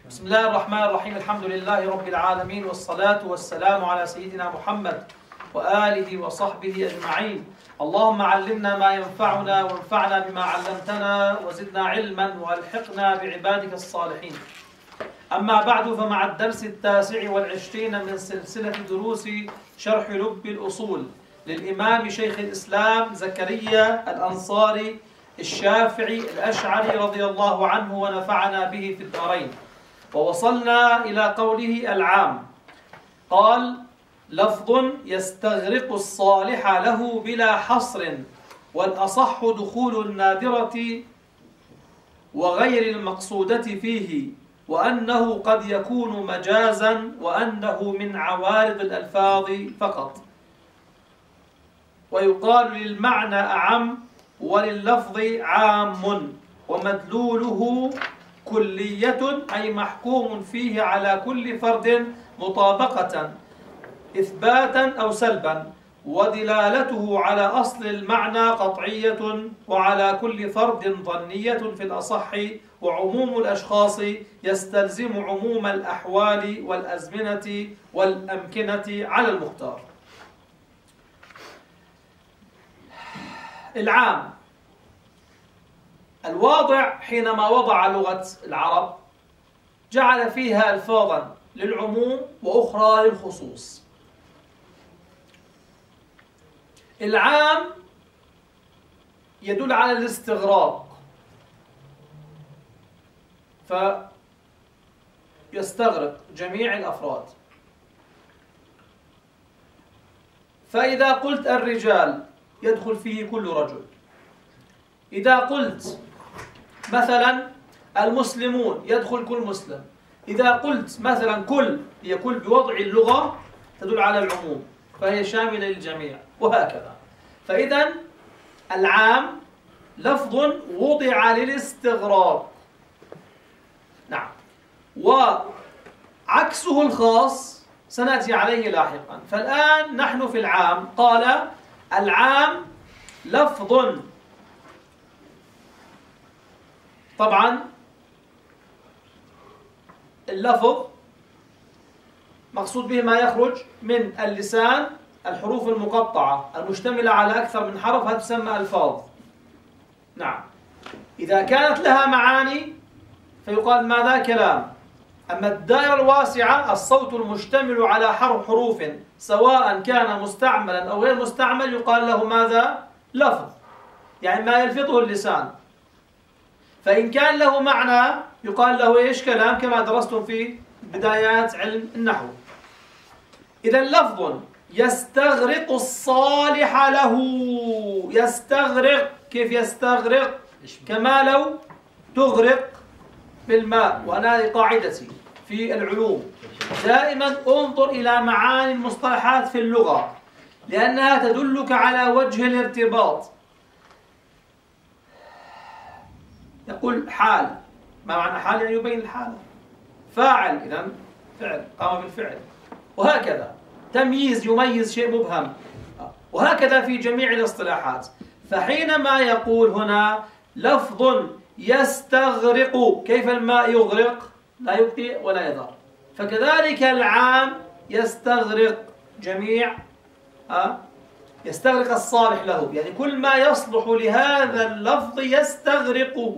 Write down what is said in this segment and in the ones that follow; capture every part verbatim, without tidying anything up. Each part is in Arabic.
بسم الله الرحمن الرحيم. الحمد لله رب العالمين، والصلاة والسلام على سيدنا محمد وآله وصحبه أجمعين. اللهم علمنا ما ينفعنا وانفعنا بما علمتنا وزدنا علما والحقنا بعبادك الصالحين. أما بعد، فمع الدرس التاسع والعشرين من سلسلة دروس شرح لب الأصول للإمام شيخ الإسلام زكريا الأنصاري الشافعي الأشعري رضي الله عنه ونفعنا به في الدارين. ووصلنا إلى قوله العام. قال: لفظ يستغرق الصالح له بلا حصر، والأصح دخول النادرة وغير المقصودة فيه، وأنه قد يكون مجازا، وأنه من عوارض الألفاظ فقط. ويقال للمعنى أعم ولللفظ عام، ومدلوله كلية أي محكوم فيه على كل فرد مطابقة إثباتا أو سلبا، ودلالته على أصل المعنى قطعية، وعلى كل فرد ظنية في الأصح. وعموم الأشخاص يستلزم عموم الأحوال والأزمنة والأمكنة على المختار. العام الواضع حينما وضع لغة العرب جعل فيها ألفاظا للعموم وأخرى للخصوص. العام يدل على الاستغراق، فيستغرق جميع الأفراد. فإذا قلت الرجال يدخل فيه كل رجل. إذا قلت مثلا المسلمون يدخل كل مسلم. إذا قلت مثلا كل، هي كل بوضع اللغة تدل على العموم، فهي شاملة للجميع، وهكذا. فإذا العام لفظ وضع للاستغراق. نعم. وعكسه الخاص سنأتي عليه لاحقا. فالآن نحن في العام. قال: العام لفظ، طبعا اللفظ مقصود به ما يخرج من اللسان، الحروف المقطعة المشتملة على أكثر من حرف، هذه تسمى ألفاظ. نعم. إذا كانت لها معاني فيقال ماذا؟ كلام. أما الدائرة الواسعة الصوت المشتمل على حرف حروف سواء كان مستعملا أو غير مستعمل يقال له ماذا؟ لفظ، يعني ما يلفظه اللسان. فإن كان له معنى يقال له إيش؟ كلام، كما درستم في بدايات علم النحو. إذا لفظ يستغرق الصالح له. يستغرق، كيف يستغرق؟ كما لو تغرق بالماء. وأنا قاعدتي في العلوم دائما انظر إلى معاني المصطلحات في اللغة، لأنها تدلك على وجه الارتباط. يقول حال، ما معنى حال؟ يعني يبين الحالة. فاعل، إذن فعل، قام بالفعل، وهكذا. تمييز، يميز شيء مبهم، وهكذا في جميع الاصطلاحات. فحينما يقول هنا لفظ يستغرق، كيف الماء يغرق؟ لا يبقي ولا يذر. فكذلك العام يستغرق جميع، أه؟ يستغرق الصالح له، يعني كل ما يصلح لهذا اللفظ يستغرقه.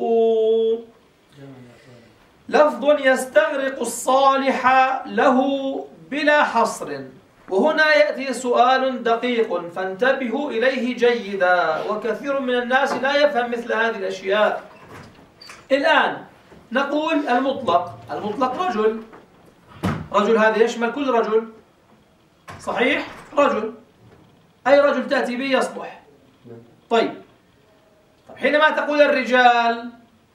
لفظ يستغرق الصالح له بلا حصر. وهنا يأتي سؤال دقيق فانتبهوا إليه جيدا، وكثير من الناس لا يفهم مثل هذه الأشياء. الآن نقول المطلق. المطلق رجل. رجل هذا يشمل كل رجل، صحيح؟ رجل، أي رجل تأتي به يصلح. طيب. حينما تقول الرجال،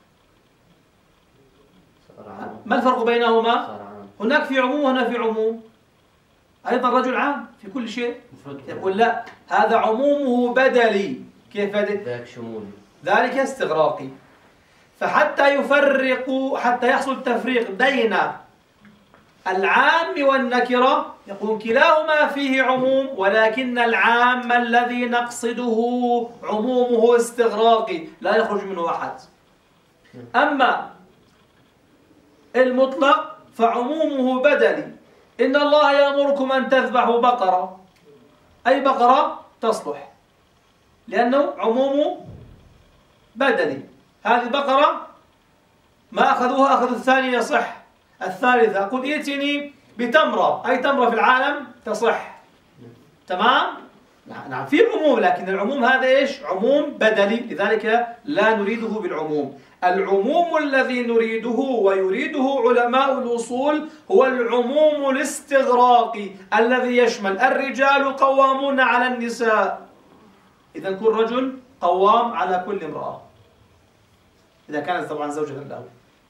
ما الفرق بينهما؟ هناك في عموم وهنا في عموم. أيضا رجل عام في كل شيء. يقول لا، هذا عمومه بدلي. كيف ذلك؟ شمولي، ذلك استغراقي. فحتى يفرقوا، حتى يحصل التفريق بين العام والنكرة، يقول كلاهما فيه عموم، ولكن العام الذي نقصده عمومه استغراقي لا يخرج منه أحد. أما المطلق فعمومه بدلي. إن الله يأمركم أن تذبحوا بقرة، أي بقرة تصلح، لأنه عمومه بدلي. هذه بقرة ما أخذوها أخذوا الثانية يصح، الثالثة قل ائتني بتمرة، أي تمرة في العالم تصح. تمام؟ نعم في عموم، لكن العموم هذا إيش؟ عموم بدلي، لذلك لا نريده بالعموم. العموم الذي نريده ويريده علماء الأصول هو العموم الاستغراقي الذي يشمل الرجال قوامون على النساء، إذا كل رجل قوام على كل امرأة، إذا كانت طبعا زوجة له.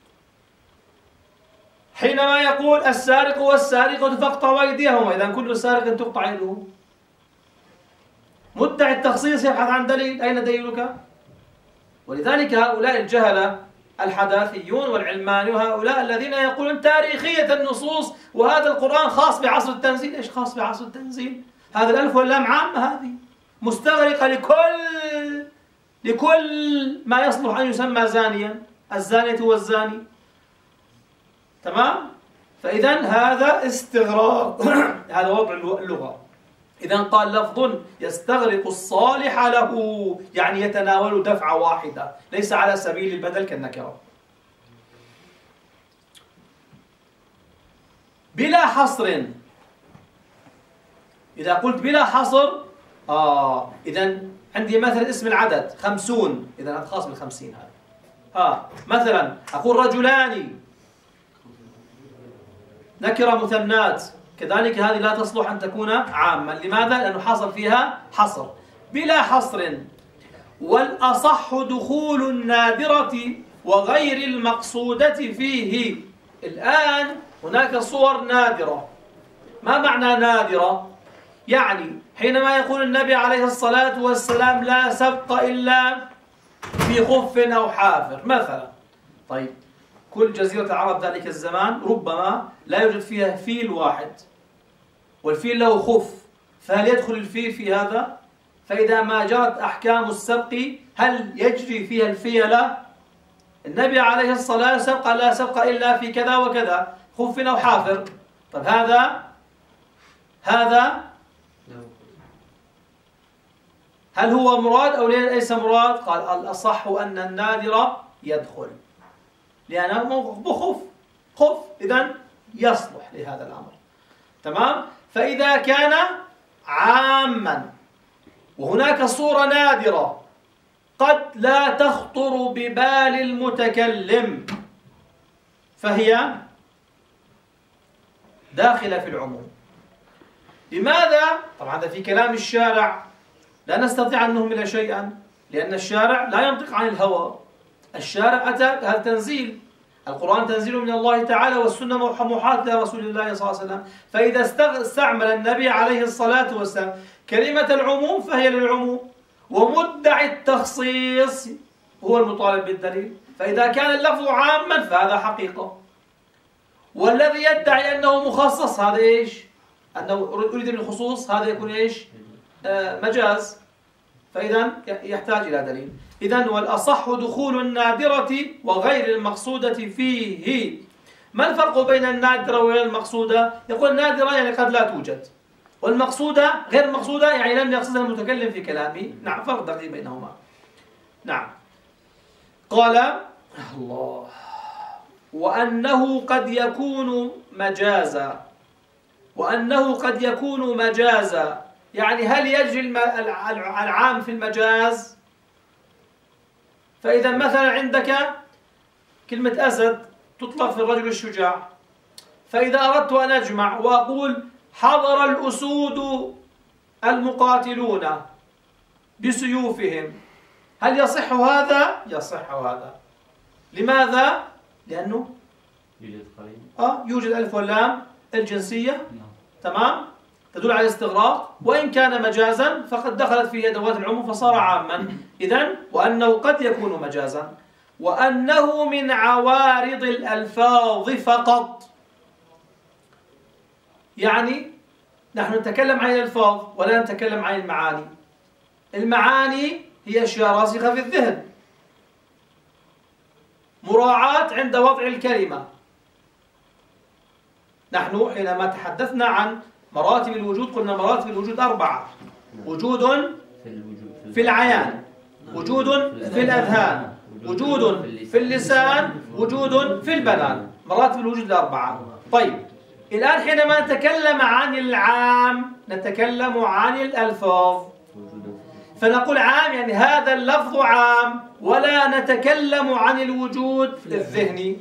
حينما يقول السارق والسارقة فاقطعوا أيديهما، إذا كل سارق تقطع يده. مدعي التخصيص يبحث عن دليل، أين دليلك؟ ولذلك هؤلاء الجهلة الحداثيون والعلماني وهؤلاء الذين يقولون تاريخية النصوص وهذا القرآن خاص بعصر التنزيل. إيش خاص بعصر التنزيل؟ هذا الألف واللام عامة، هذه مستغرقة لكل لكل ما يصلح أن يسمى زانيا، الزانية والزاني. تمام؟ فإذا هذا استغراق هذا وضع اللغة. إذا قال لفظ يستغرق الصالح له، يعني يتناول دفعة واحدة، ليس على سبيل البدل كالنكرة. بلا حصر، إذا قلت بلا حصر آه إذا عندي مثلا اسم العدد خمسون، إذا هذا خاص بالخمسين. هذا آه مثلا أقول رجلان، نكرة مثنات، كذلك هذه لا تصلح أن تكون عامة. لماذا؟ لأنه حصل فيها حصر. بلا حصر. والأصح دخول النادرة وغير المقصودة فيه. الآن هناك صور نادرة. ما معنى نادرة؟ يعني حينما يقول النبي عليه الصلاة والسلام لا سبق إلا في خف أو حافر مثلا. طيب كل جزيرة العرب ذلك الزمان ربما لا يوجد فيها فيل واحد، والفيل له خف، فهل يدخل الفيل في هذا؟ فإذا ما جرت أحكام السبق هل يجري فيها الفيلة؟ النبي عليه الصلاة والسلام قال لا سبق إلا في كذا وكذا، خف أو حافر. طيب هذا هذا هل هو مراد أو ليس مراد؟ قال الأصح أن النادر يدخل، لأنه بخف خف، إذن يصلح لهذا الأمر. تمام؟ فإذا كان عاما وهناك صورة نادرة قد لا تخطر ببال المتكلم فهي داخلة في العموم. لماذا؟ طبعا هذا في كلام الشارع، لا نستطيع أن نهمل شيئا، لأن الشارع لا ينطق عن الهوى. الشارع أتى هذا تنزيل، القرآن تنزيل من الله تعالى والسنة محاة لرسول الله صلى الله عليه وسلم. فإذا استعمل النبي عليه الصلاة والسلام كلمة العموم فهي للعموم، ومدعي التخصيص هو المطالب بالدليل. فإذا كان اللفظ عاما فهذا حقيقة، والذي يدعي أنه مخصص هذا إيش؟ أنه أريد بالخصوص، هذا يكون إيش؟ آه مجاز. فإذا يحتاج إلى دليل. إذن والأصح دخول النادرة وغير المقصودة فيه. ما الفرق بين النادرة وغير المقصودة؟ يقول النادرة يعني قد لا توجد، والمقصودة غير المقصودة يعني لم يقصدها المتكلم في كلامه. نعم فرق دقيق بينهما. نعم. قال الله وأنه قد يكون مجازا، وأنه قد يكون مجازا يعني هل يجري العام في المجاز؟ فإذا مثلا عندك كلمة أسد تطلق في الرجل الشجاع، فإذا أردت أن أجمع وأقول حضر الأسود المقاتلون بسيوفهم، هل يصح هذا؟ يصح هذا. لماذا؟ لأنه يوجد قرين آه يوجد ألف واللام الجنسية. تمام؟ تدل على الاستغراق، وإن كان مجازا فقد دخلت فيه أدوات العموم فصار عاما. إذن وأنه قد يكون مجازا. وأنه من عوارض الألفاظ فقط، يعني نحن نتكلم عن الألفاظ ولا نتكلم عن المعاني. المعاني هي أشياء راسخة في الذهن، مراعاة عند وضع الكلمة. نحن حينما تحدثنا عن مراتب الوجود قلنا مراتب الوجود أربعة: وجود في العيان، وجود في الأذهان، وجود في اللسان، وجود في البنان. مراتب الوجود الأربعة. طيب الآن حينما نتكلم عن العام نتكلم عن الألفاظ، فنقول عام يعني هذا اللفظ عام، ولا نتكلم عن الوجود الذهني،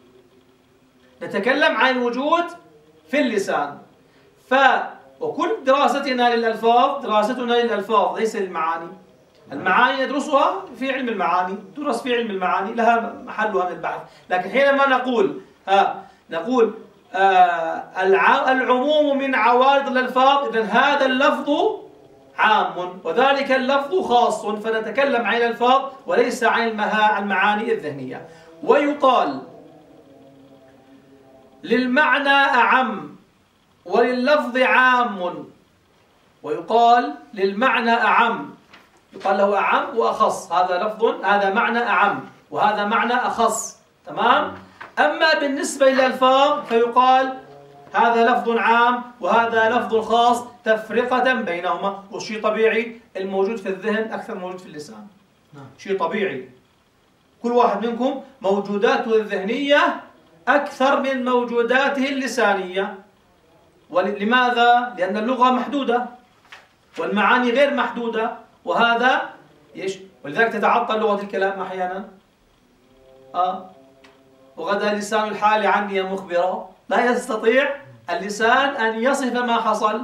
نتكلم عن الوجود في اللسان. ف وكل دراستنا للألفاظ دراستنا للألفاظ ليس للمعاني. المعاني ندرسها في علم المعاني، تدرس في علم المعاني، لها محلها من البحث. لكن حينما نقول ها نقول آه العموم من عوارض الألفاظ، إذن هذا اللفظ عام وذلك اللفظ خاص، فنتكلم عن الألفاظ وليس عن المعاني الذهنية. ويقال للمعنى أعم ولللفظ عام، ويقال للمعنى أعم، يقال له أعم وأخص، هذا لفظ، هذا معنى أعم وهذا معنى أخص. تمام؟ أما بالنسبة للألفاظ فيقال هذا لفظ عام وهذا لفظ خاص، تفرقة بينهما. وشيء طبيعي، الموجود في الذهن أكثر موجود في اللسان، شيء طبيعي. كل واحد منكم موجوداته الذهنية أكثر من موجوداته اللسانية. ولماذا؟ لأن اللغة محدودة والمعاني غير محدودة، وهذا إيش؟ ولذلك تتعطل لغة الكلام أحيانا. آه وغدا لسان الحال عني مخبرا، لا يستطيع اللسان أن يصف ما حصل.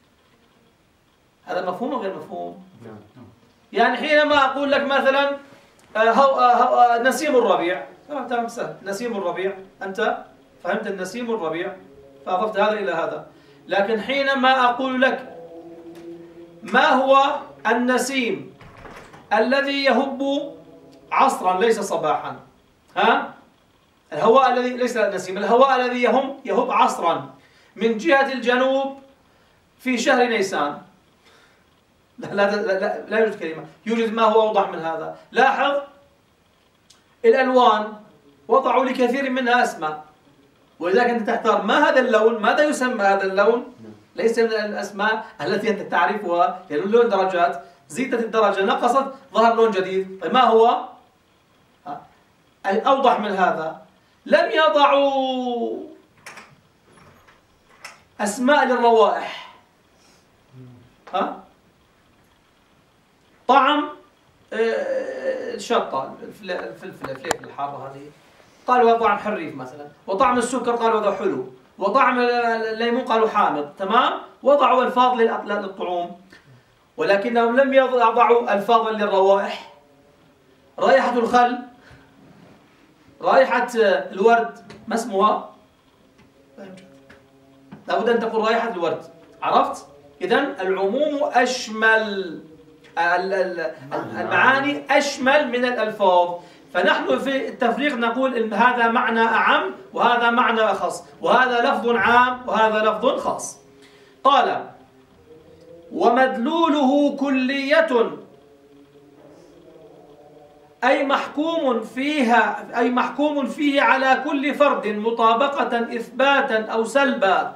هذا مفهوم وغير مفهوم؟ يعني حينما أقول لك مثلا نسيم الربيع، تمام سهل، نسيم الربيع، أنت فهمت النسيم الربيع فأضفت هذا إلى هذا. لكن حينما أقول لك ما هو النسيم الذي يهب عصرا ليس صباحا، ها؟ الهواء الذي ليس النسيم، الهواء الذي يهم يهب عصرا من جهة الجنوب في شهر نيسان. لا لا لا, لا يوجد كلمة، يوجد ما هو أوضح من هذا. لاحظ الألوان وضعوا لكثير منها أسماء، ولذلك أنت تحتار ما هذا اللون، ماذا يسمى هذا اللون؟ ليس من الأسماء التي أنت تعرفها، يعني اللون درجات، زيدت الدرجة نقصت ظهر لون جديد. طيب ما هو؟ أوضح من هذا، لم يضعوا أسماء للروائح. ها؟ طعم الشطة، الفلفل الفلفل الحارة هذه قالوا هذا طعم حريف مثلا، وطعم السكر قالوا هذا حلو، وطعم الليمون قالوا حامض. تمام؟ وضعوا ألفاظ للطعوم، ولكنهم لم يضعوا ألفاظا للروائح. رائحة الخل، رائحة الورد، ما اسمها؟ لابد أن تقول رائحة الورد. عرفت؟ إذن العموم أشمل، المعاني أشمل من الألفاظ. فنحن في التفريق نقول إن هذا معنى أعم وهذا معنى أخص، وهذا لفظ عام وهذا لفظ خاص. قال ومدلوله كلية، أي محكوم فيها، أي محكوم فيه على كل فرد مطابقة إثباتا أو سلبا.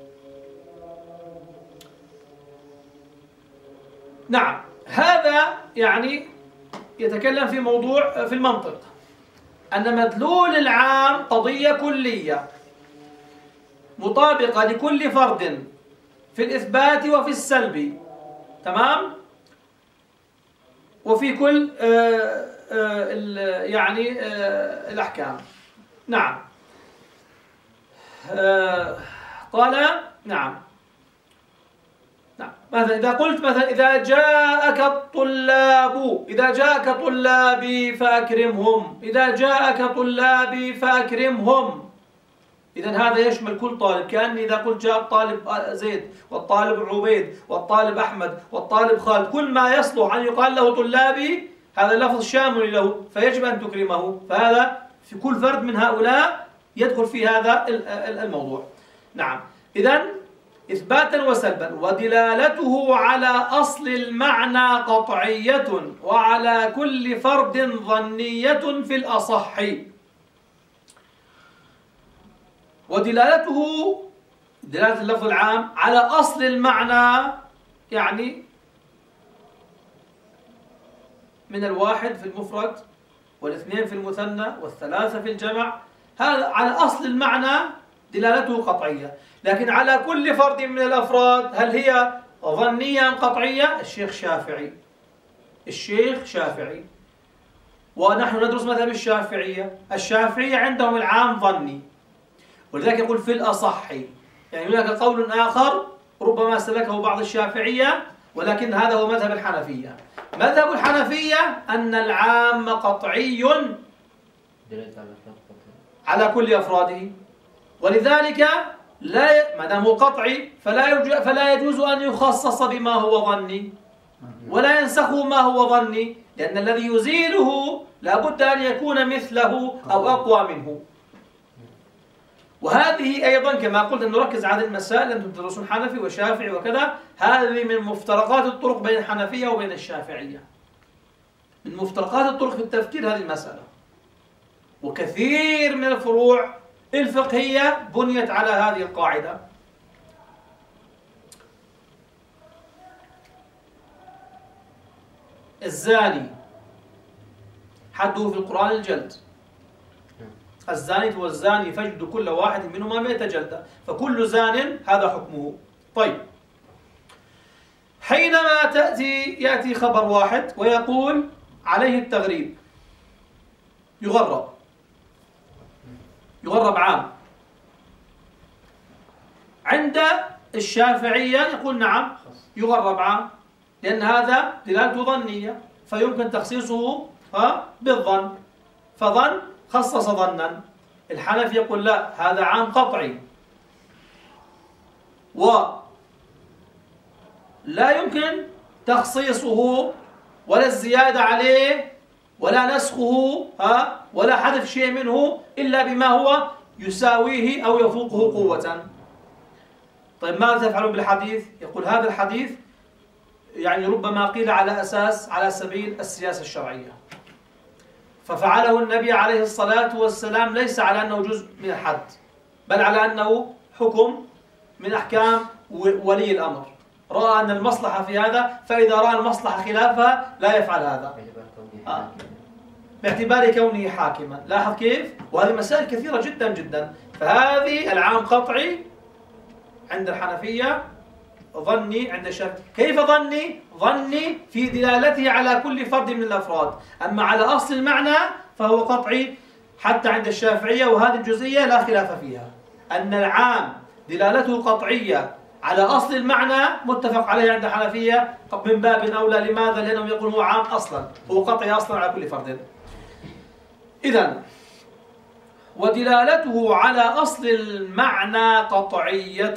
نعم، هذا يعني يتكلم في موضوع في المنطق، أن مدلول العام قضية كلية مطابقة لكل فرد في الإثبات وفي السلب. تمام؟ وفي كل آه آه يعني آه الأحكام. نعم. آه قال نعم نعم مثلا إذا قلت مثلا إذا جاءك الطلاب، إذا جاءك طلابي فأكرمهم، إذا جاءك طلابي فأكرمهم، إذن هذا يشمل كل طالب. كأني إذا قلت جاء الطالب زيد والطالب عبيد والطالب أحمد والطالب خالد، كل ما يصلح أن يقال له طلابي هذا لفظ شامل له، فيجب أن تكرمه. فهذا في كل فرد من هؤلاء يدخل في هذا الموضوع. نعم، إذن إثباتا وسلبا. ودلالته على أصل المعنى قطعية وعلى كل فرد ظنية في الأصح. ودلالته دلالة اللفظ العام على أصل المعنى، يعني من الواحد في المفرد والاثنين في المثنى والثلاثة في الجمع، هذا على أصل المعنى دلالته قطعية. لكن على كل فرد من الأفراد هل هي ظنية أم قطعية؟ الشيخ شافعي الشيخ شافعي ونحن ندرس مذهب الشافعية. الشافعية عندهم العام ظني، ولذلك يقول في الأصح، يعني هناك قول آخر ربما سلكه بعض الشافعية، ولكن هذا هو مذهب الحنفية. مذهب الحنفية أن العام قطعي على كل أفراده، ولذلك لا ما دام قطعي فلا فلا يجوز أن يخصص بما هو ظني ولا ينسخه ما هو ظني، لأن الذي يزيله لابد أن يكون مثله أو أقوى منه. وهذه أيضا كما قلت أن نركز على المسائل، أنتم تدرسون حنفي وشافعي وكذا، هذه من مفترقات الطرق بين الحنفية وبين الشافعية، من مفترقات الطرق في التفكير هذه المسألة. وكثير من الفروع الفقهية بنيت على هذه القاعدة. الزاني حده في القرآن الجلد، الزاني والزاني فاجلدوا كل واحد منهما مئة جلدة، فكل زان هذا حكمه. طيب، حينما تأتي يأتي خبر واحد ويقول عليه التغريب، يغرب يغرب عام، عند الشافعية يقول نعم يغرب عام، لأن هذا دلالته ظنية فيمكن تخصيصه بالظن، فظن خصص ظنا. الحنفي يقول لا، هذا عام قطعي ولا يمكن تخصيصه ولا الزيادة عليه ولا نسخه ها ولا حذف شيء منه إلا بما هو يساويه أو يفوقه قوة. طيب ماذا تفعلون بالحديث؟ يقول هذا الحديث يعني ربما قيل على أساس على سبيل السياسة الشرعية، ففعله النبي عليه الصلاة والسلام ليس على أنه جزء من الحد، بل على أنه حكم من أحكام ولي الأمر، رأى أن المصلحة في هذا، فإذا رأى المصلحة خلافها لا يفعل هذا آه. باعتبار كونه حاكما. لاحظ كيف؟ وهذه مسائل كثيرة جدا جدا. فهذه العام قطعي عند الحنفية، ظني عند الشافعي. كيف ظني؟ ظني في دلالته على كل فرد من الأفراد، أما على أصل المعنى فهو قطعي حتى عند الشافعية، وهذه الجزئية لا خلاف فيها، أن العام دلالته قطعية على أصل المعنى متفق عليه عند الحنفية من باب أولى. لماذا؟ لأنهم يقولون هو عام أصلا، هو قطعي أصلا على كل فرد. إذن ودلالته على أصل المعنى قطعية،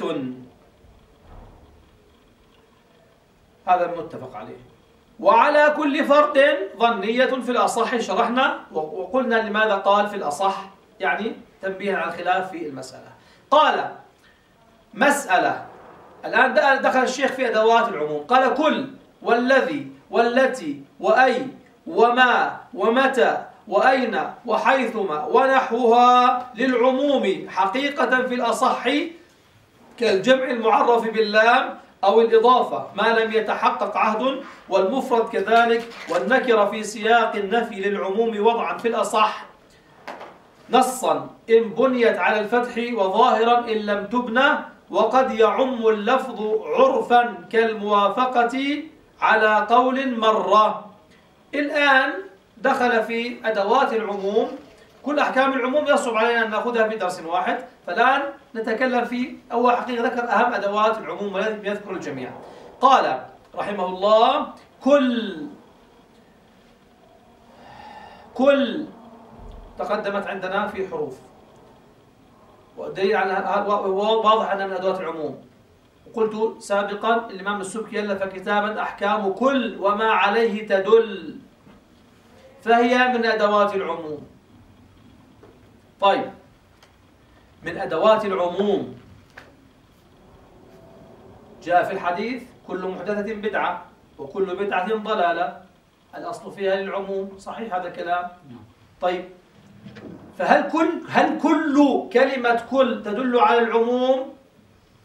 هذا المتفق عليه، وعلى كل فرد ظنية في الأصح. شرحنا وقلنا لماذا قال في الأصح، يعني تنبيها على الخلاف في المسألة. قال مسألة، الآن دخل الشيخ في أدوات العموم، قال كل والذي والتي وأي وما ومتى وأين وحيثما ونحوها للعموم حقيقة في الأصح، كالجمع المعرف باللام أو الإضافة ما لم يتحقق عهد، والمفرد كذلك، والنكرة في سياق النفي للعموم وضعا في الأصح نصا إن بنيت على الفتح وظاهرا إن لم تبنى، وقد يعم اللفظ عرفا كالموافقة على قول مرة. الآن دخل في أدوات العموم، كل أحكام العموم يصعب علينا أن نأخذها في درس واحد، فالآن نتكلم في أول حقيقة ذكر أهم أدوات العموم والذي يذكر الجميع. قال رحمه الله كل كل تقدمت عندنا في حروف، ودليل على واضح أنها من أدوات العموم. وقلت سابقا الإمام السبكي ألف كتابا أحكام كل وما عليه تدل، فهي من أدوات العموم. طيب، من أدوات العموم جاء في الحديث كل محدثة بدعة وكل بدعة ضلالة، الأصل فيها للعموم، صحيح هذا الكلام؟ طيب، فهل كل هل كل كلمة كل تدل على العموم؟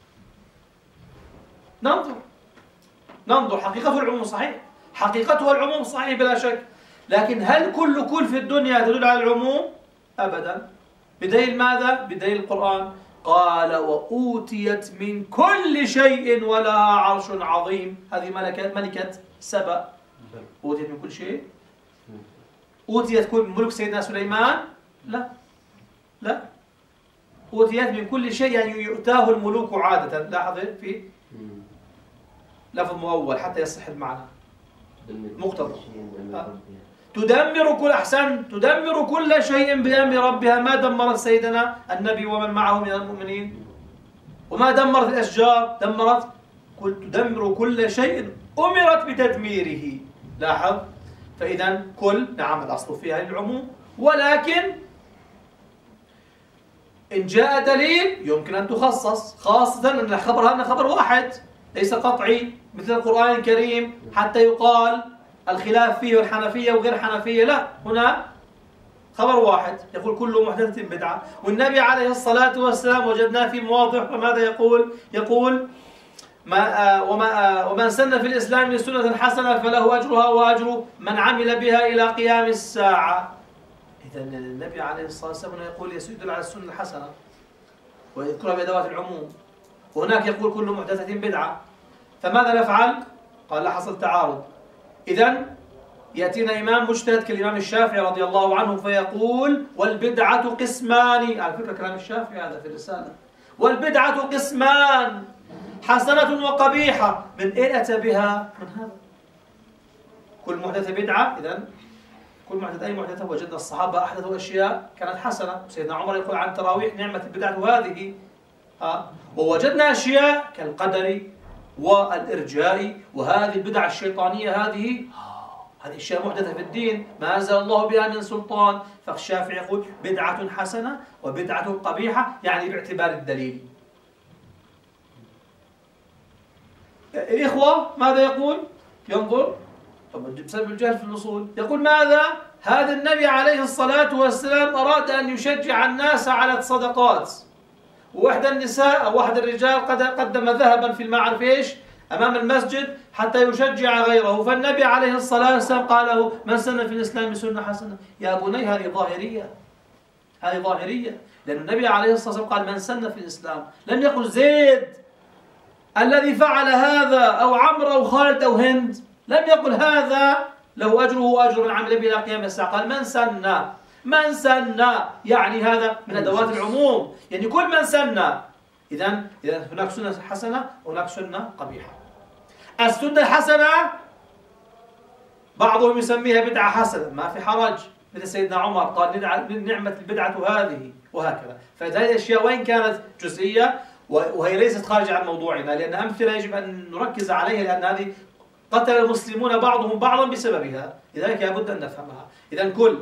ننظر ننظر حقيقته العموم صحيح، حقيقتها العموم صحيح بلا شك، لكن هل كل كل في الدنيا تدل على العموم؟ أبدا. بدليل ماذا؟ بدليل القرآن، قال وأوتيت من كل شيء ولها عرش عظيم. هذه ملكة ملكة سبأ، أوتيت من كل شيء. أوتيت كل ملك سيدنا سليمان؟ لا لا، أوتيت من كل شيء يعني يؤتاه الملوك عادة. لاحظ في لفظ مؤول حتى يصح المعنى مقتضى. تدمر كل أحسن تدمر كل شيء بأمر ربها. ما دمرت سيدنا النبي ومن معه من المؤمنين؟ وما دمرت الأشجار؟ دمرت كل تدمر كل شيء أمرت بتدميره. لاحظ، فإذا كل نعم الأصل فيها للعموم، ولكن إن جاء دليل يمكن أن تخصص، خاصة أن الخبر هذا خبر واحد ليس قطعي مثل القرآن الكريم حتى يقال الخلاف فيه والحنفية وغير حنفية. لا، هنا خبر واحد يقول كل محدثة بدعة. والنبي عليه الصلاة والسلام وجدناه في مواضع فماذا يقول؟ يقول ما آه وما آه ومن سن في الإسلام سنة حسنة فله أجرها وأجر من عمل بها إلى قيام الساعة. إذا النبي عليه الصلاة والسلام يقول يدل على السنة الحسنة ويذكرها بأدوات العموم، وهناك يقول كل محدثة بدعة. فماذا نفعل؟ قال لا حصل تعارض. إذن يأتينا إمام مجتهد كالإمام الشافعي رضي الله عنه فيقول والبدعة قسمان. على فكرة كلام الشافعي هذا في الرسالة. والبدعة قسمان حسنة وقبيحة. من أين أتى بها؟ من هذا. كل محدثة بدعة. إذن كل محدث أي محدثة وجدنا الصحابة أحدثوا أشياء كانت حسنة. سيدنا عمر يقول عن التراويح نعمة البدعة هذه. ها. ووجدنا أشياء كالقدر والإرجاء وهذه البدع الشيطانية. هذه هذه أشياء محدثة في الدين ما أنزل الله بها من سلطان. فالشافعي يقول بدعة حسنة وبدعة قبيحة، يعني باعتبار الدليل. الإخوة ماذا يقول؟ ينظر بسبب الجهل في الأصول. يقول ماذا؟ هذا النبي عليه الصلاة والسلام أراد أن يشجع الناس على الصدقات، وواحد النساء أو واحد الرجال قد قدم ذهبا في المعرف إيش أمام المسجد حتى يشجع غيره. فالنبي عليه الصلاة والسلام قال له من سن في الإسلام سنة حسنة. يا بني هذه ظاهرية، هذه ظاهرية، لأن النبي عليه الصلاة والسلام قال من سن في الإسلام، لم يقل زيد الذي فعل هذا أو عمرو أو خالد أو هند، لم يقل هذا له أجره وأجر من عمل به إلى قيام الساعة. قال من سن، من سن يعني هذا من أدوات العموم، يعني كل من سن. إذن إذا هناك سنة حسنة وهناك سنة قبيحة. السنة الحسنة بعضهم يسميها بدعة حسنة، ما في حرج، مثل سيدنا عمر قال نعمة البدعة هذه وهكذا. فهذه الأشياء وإن كانت جزئية وهي ليست خارجة عن موضوعنا، لأن أمثلة يجب أن نركز عليها، لأن هذه قتل المسلمون بعضهم بعضا بسببها، لذلك لابد أن نفهمها. إذن كل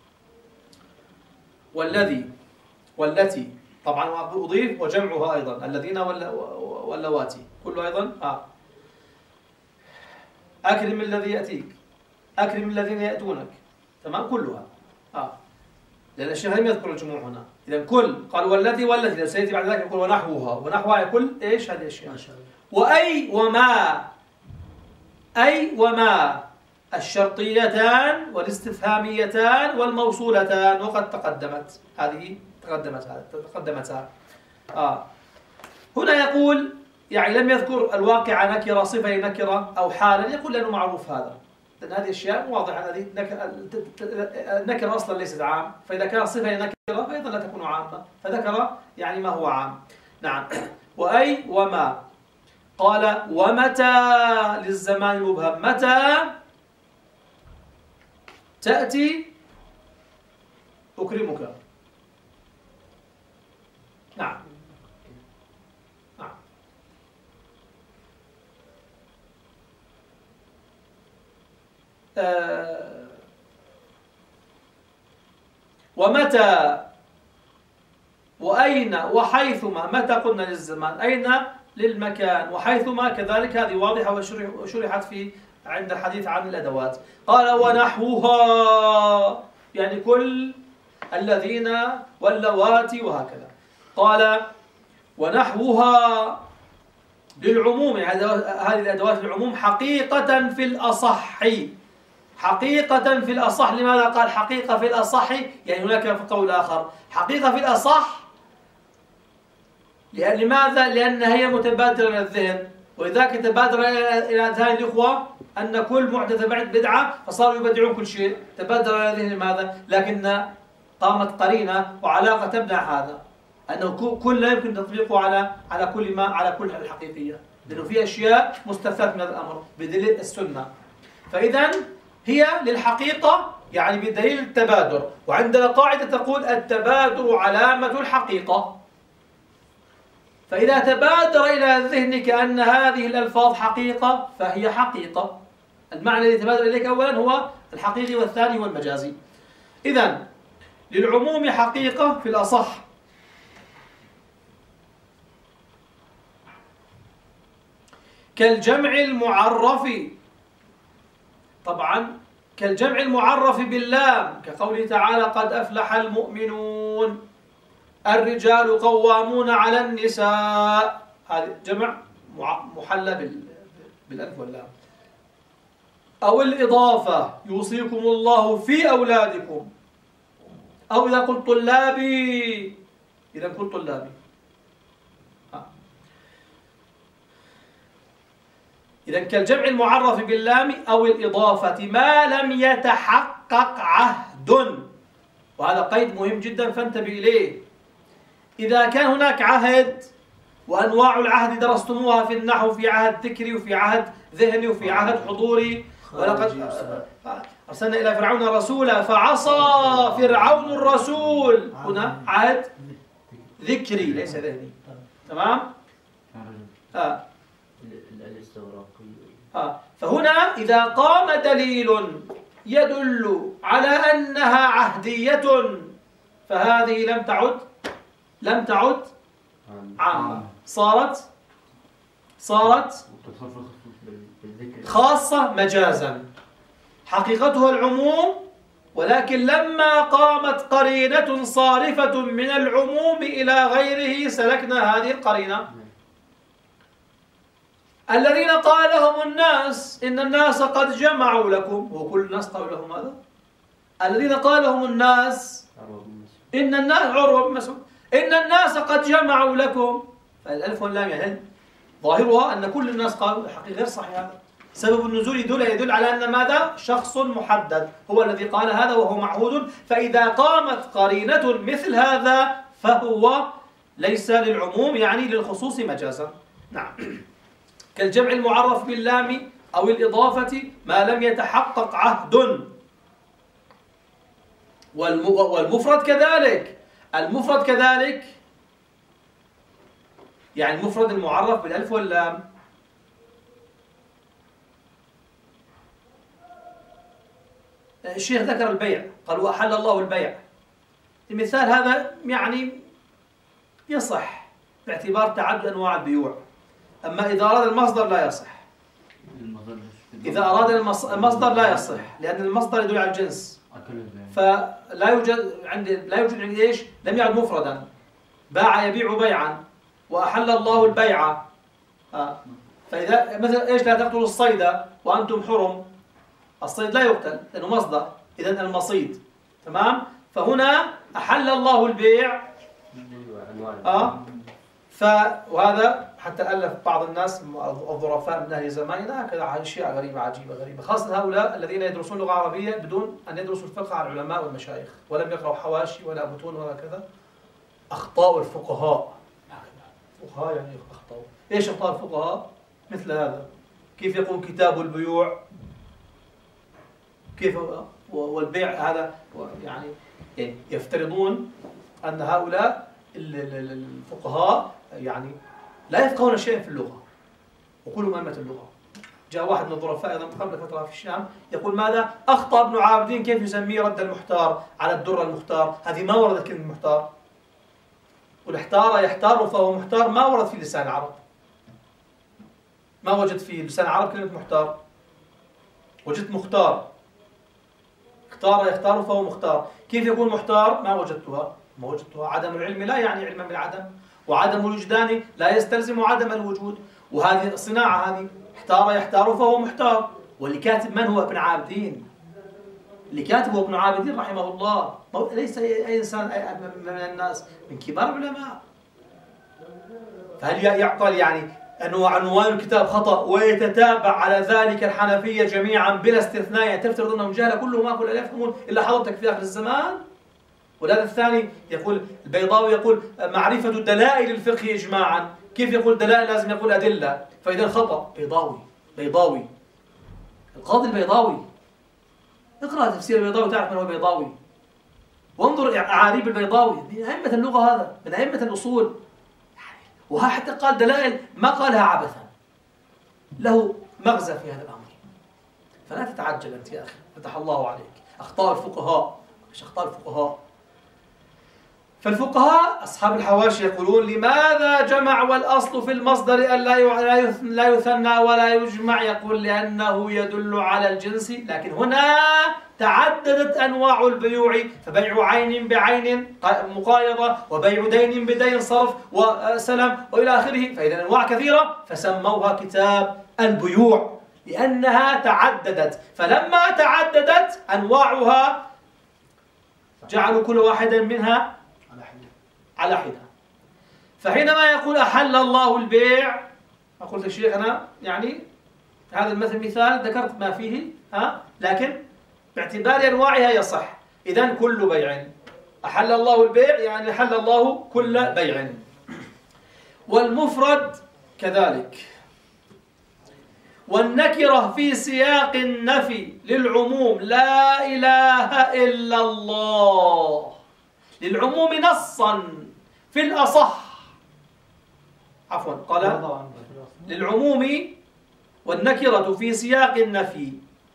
والذي والتي طبعا أضيف وجمعها أيضا الذين واللواتي كله أيضا. آه. أكرم الذي يأتيك، أكرم الذين يأتونك، تمام كلها. آه. لأن الشيخ لم يذكر الجموع هنا. إذا كل قال والذي والتي، لو سيأتي بعد ذلك يقول ونحوها، ونحوها كل إيش هذه الأشياء. وأي وما، أي وما الشرطيتان والاستفهاميتان والموصولتان وقد تقدمت، هذه تقدمتها تقدمتها. آه. هنا يقول يعني لم يذكر الواقع نكرة صفة نكرة أو حالا، يقول لأنه معروف هذا، لأن هذه أشياء واضحة. هذه النكرة أصلا ليست عام، فإذا كانت صفة نكرة فأيضا لا تكون عامة، فذكر يعني ما هو عام. نعم. وأي وما قال ومتى للزمان المبهم، متى تأتي أكرمك. نعم نعم. آه ومتى وأين وحيثما. متى قلنا للزمان، أين للمكان، وحيثما كذلك هذه واضحة وشرحت في عند الحديث عن الأدوات. قال ونحوها يعني كل الذين واللواتي وهكذا. قال ونحوها للعموم، يعني هذه الأدوات للعموم حقيقة في الأصح. حقيقة في الأصح. لماذا قال حقيقة في الأصح؟ يعني هناك قول آخر حقيقة في الأصح. لأن لماذا؟ لأن هي متبادرة إلى الذهن، وإذا تبادر إلى أذهان الإخوة أن كل محدث بدعة فصاروا يبدعون كل شيء، تبادر إلى ذهن ماذا؟ لكن قامت قرينة وعلاقة تمنع هذا، أنه كل لا يمكن تطبيقه على على كل ما على كل الحقيقية، لأنه في أشياء مستثنات من هذا الأمر بدليل السنة. فإذا هي للحقيقة يعني بدليل التبادر، وعندنا قاعدة تقول التبادر علامة الحقيقة. فإذا تبادر إلى الذهن كأن هذه الألفاظ حقيقة فهي حقيقة. المعنى الذي تبادر إليك أولا هو الحقيقي والثاني هو المجازي. إذن للعموم حقيقة في الأصح. كالجمع المعرف، طبعا كالجمع المعرف باللام كقوله تعالى قد أفلح المؤمنون، الرجال قوامون على النساء، هذا جمع محلى بالألف واللام. أو الإضافة يوصيكم الله في أولادكم، أو إذا قلت طلابي، إذا قلت طلابي إذا كالجمع المعرف باللام أو الإضافة ما لم يتحقق عهد، وهذا قيد مهم جدا فانتبه إليه. إذا كان هناك عهد، وأنواع العهد درستموها في النحو، في عهد ذكري وفي عهد ذهني وفي عهد حضوري، ولقد أرسلنا إلى فرعون رسولا فعصى فرعون الرسول، هنا عهد ذكري ليس ذهني. تمام؟ آه. آه. فهنا إذا قام دليل يدل على أنها عهدية فهذه لم تعد لم تعد عامة، صارت صارت خاصة مجازا، حقيقتها العموم، ولكن لما قامت قرينة صارفة من العموم إلى غيره سلكنا هذه القرينة. الذين قال لهم الناس إن الناس قد جمعوا لكم، وكل الناس قالوا لهم هذا. الذين قال لهم الناس إن الناس عروة بن مسعود إن الناس قد جمعوا لكم، فالألف واللام يعني ظاهرها أن كل الناس قالوا، الحقيقة غير صحيح. هذا سبب النزول يدل يدل على أن ماذا؟ شخص محدد هو الذي قال هذا وهو معهود. فإذا قامت قرينة مثل هذا فهو ليس للعموم يعني للخصوص مجازا. نعم. كالجمع المعرف باللام أو الإضافة ما لم يتحقق عهد، والمفرد كذلك. المفرد كذلك يعني المفرد المعرف بالألف واللام. الشيخ ذكر البيع، قال وأحل الله البيع. المثال هذا يعني يصح باعتبار تعدد أنواع البيوع، أما إذا أراد المصدر لا يصح. إذا أراد المصدر لا يصح، لأن المصدر يدل على الجنس، فلا يوجد عندي لا يوجد عندي إيش؟ لم يعد مفردا. باع يبيع بيعا، وأحل الله البيع. آه. فإذا مثلا إيش لا تقتلوا الصيد وأنتم حرم، الصيد لا يقتل لأنه مصدر، إذن المصيد. تمام؟ فهنا أحل الله البيع. آه. ف وهذا حتى ألف بعض الناس الظرفاء من أهل زماننا هكذا أشياء غريبة عجيبة غريبة، خاصة هؤلاء الذين يدرسون لغة عربية بدون أن يدرسوا الفقه على العلماء والمشايخ، ولم يقرأوا حواشي ولا متون ولا كذا. أخطاء الفقهاء، الفقهاء يعني أخطاء. إيش أخطاء الفقهاء؟ مثل هذا، كيف يقول كتاب البيوع، كيف والبيع هذا يعني يفترضون أن هؤلاء الفقهاء يعني لا يفقهون شيئا في اللغة، وكلهم أئمة اللغة. جاء واحد من الظرفاء أيضا قبل فترة في الشام يقول ماذا؟ أخطأ ابن عابدين كيف يسميه رد المحتار على الدر المختار. هذه ما وردت كلمة محتار، والاحتار يحتار فهو محتار ما ورد في لسان العرب، ما وجدت في لسان العرب كلمة محتار، وجدت مختار. اختار يختار فهو مختار، كيف يكون محتار؟ ما وجدتها ما وجدتها. عدم العلم لا يعني علما بالعدم، وعدم الوجدان لا يستلزم عدم الوجود، وهذه الصناعة هذه احتار يحتار فهو محتار. واللي كاتب من هو؟ ابن عابدين. اللي كاتب هو ابن عابدين رحمه الله، ليس أي إنسان من الناس، من كبار العلماء. فهل يعقل يعني أنه عنوان الكتاب خطأ ويتتابع على ذلك الحنفية جميعا بلا استثناء، تفترض أنهم جهلة كلهم ما كل لا يفهمون إلا حضرتك في آخر الزمان؟ وهذا الثاني يقول البيضاوي يقول معرفة دلائل الفقه إجماعا. كيف يقول دلائل؟ لازم يقول أدلة. فإذا خطأ. بيضاوي بيضاوي القاضي البيضاوي، اقرأ تفسير البيضاوي تعرف من هو البيضاوي، وانظر أعاريب البيضاوي، من أئمة اللغة، هذا من أئمة الأصول. وها حتى قال دلائل ما قالها عبثا، له مغزى في هذا الأمر. فلا تتعجل أنت يا أخي، فتح الله عليك. أخطاء الفقهاء، مش أخطاء الفقهاء. فالفقهاء أصحاب الحواشي يقولون لماذا جمع والأصل في المصدر أن لا يثنى ولا يجمع؟ يقول لأنه يدل على الجنس، لكن هنا تعددت أنواع البيوع، فبيع عين بعين مقايضة، وبيع دين بدين صرف وسلم وإلى آخره، فإذا أنواع كثيرة، فسموها كتاب البيوع لأنها تعددت. فلما تعددت أنواعها جعلوا كل واحدة منها على حدة. فحينما يقول أحل الله البيع، ما قلت الشيخ أنا يعني هذا المثل مثال ذكرت ما فيه، ها، لكن باعتبار أنواعها يصح. إذن كل بيع، أحل الله البيع يعني أحل الله كل بيع. والمفرد كذلك. والنكرة في سياق النفي للعموم لا إله إلا الله، للعموم نصا في الأصح، عفوا قال للعموم. والنكرة في سياق النفي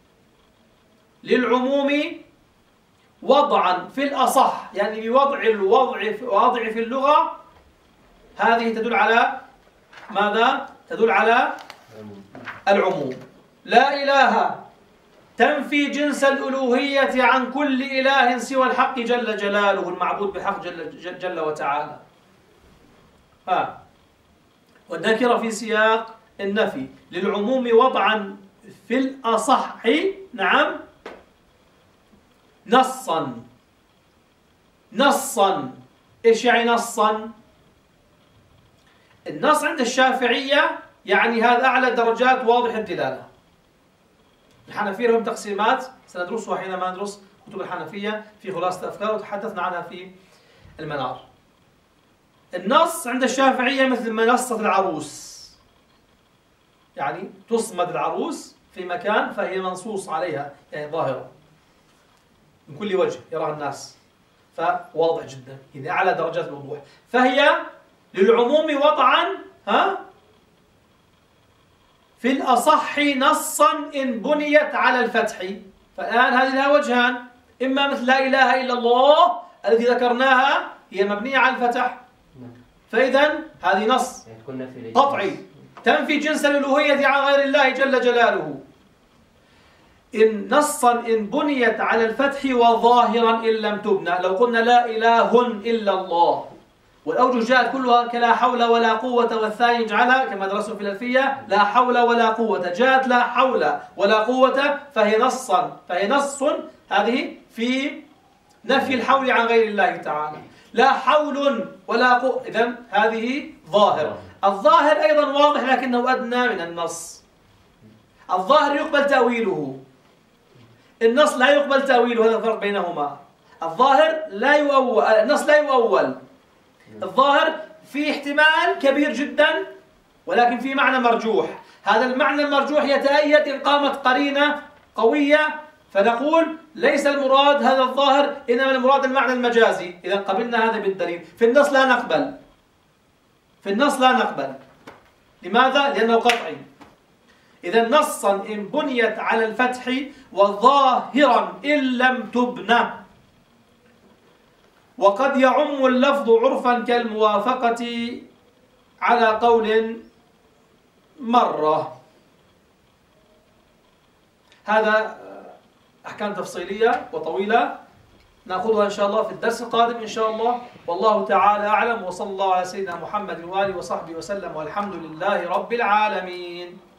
للعموم وضعا في الأصح، يعني بوضع الوضع وضع في اللغة، هذه تدل على ماذا؟ تدل على العموم. لا إله تنفي جنس الألوهية عن كل إله سوى الحق جل جلاله، المعبود بحق جل, جل وتعالى. ها. والنكرة في سياق النفي للعموم وضعا في الأصح، نعم، نصا. نصا إيش يعني نصا؟ النص عند الشافعية يعني هذا أعلى درجات واضح الدلالة. الحنفية لهم تقسيمات سندرسها حينما ندرس كتب الحنفية في خلاصة الأفكار، وتحدثنا عنها في المنار. النص عند الشافعية مثل منصة العروس، يعني تصمد العروس في مكان فهي منصوص عليها، يعني ظاهرة من كل وجه يراها الناس، فواضح جدا، يعني أعلى درجات الوضوح. فهي للعموم وضعا، ها، في الأصح نصا إن بنيت على الفتح. فالآن هذه لها وجهان، إما مثل لا إله إلا الله التي ذكرناها هي مبنية على الفتح، فإذا هذه نص قطعي تنفي جنس الألوهية عن غير الله جل جلاله. إن نصا إن بنيت على الفتح وظاهرا إن لم تبنى. لو قلنا لا إله إلا الله، والأوجه جاءت كلها كلا حول ولا قوة، والثاني جعلها كما درسوا في الألفية لا حول ولا قوة، جاءت لا حول ولا قوة فهي نصا، فهي نص هذه في نفي الحول عن غير الله تعالى. لا حول ولا قوة، إذن هذه ظاهر. الظاهر أيضا واضح لكنه أدنى من النص. الظاهر يقبل تأويله، النص لا يقبل تأويله، هذا الفرق بينهما. الظاهر لا يؤول، النص لا يؤول. الظاهر في احتمال كبير جدا ولكن في معنى مرجوح، هذا المعنى المرجوح يتأيد إن قامت قرينة قوية، فنقول ليس المراد هذا الظاهر إنما المراد المعنى المجازي، إذا قبلنا هذا بالدليل. في النص لا نقبل، في النص لا نقبل. لماذا؟ لأنه قطعي. إذا نصا إن بنيت على الفتح وظاهرا إن لم تبنى. وقد يعم اللفظ عرفا كالموافقة على قول مرة. هذا أحكام تفصيلية وطويلة نأخذها إن شاء الله في الدرس القادم إن شاء الله. والله تعالى أعلم، وصلى الله على سيدنا محمد وآله وصحبه وسلم، والحمد لله رب العالمين.